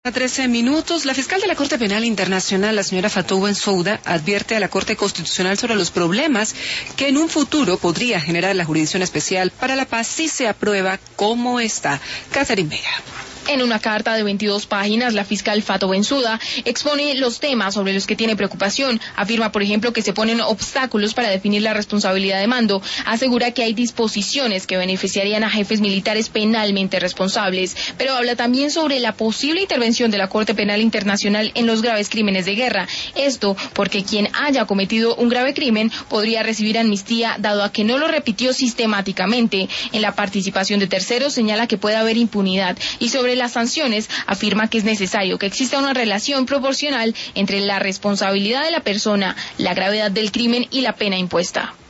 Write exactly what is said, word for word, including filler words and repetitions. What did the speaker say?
A trece minutos, la fiscal de la Corte Penal Internacional, la señora Fatou Bensouda, advierte a la Corte Constitucional sobre los problemas que en un futuro podría generar la Jurisdicción Especial para la Paz si se aprueba como está. Catherine Vega. En una carta de veintidós páginas, la fiscal Fatou Bensouda expone los temas sobre los que tiene preocupación. Afirma, por ejemplo, que se ponen obstáculos para definir la responsabilidad de mando. Asegura que hay disposiciones que beneficiarían a jefes militares penalmente responsables. Pero habla también sobre la posible intervención de la Corte Penal Internacional en los graves crímenes de guerra. Esto porque quien haya cometido un grave crimen podría recibir amnistía, dado a que no lo repitió sistemáticamente. En la participación de terceros señala que puede haber impunidad. Y sobre las sanciones, afirma que es necesario que exista una relación proporcional entre la responsabilidad de la persona, la gravedad del crimen y la pena impuesta.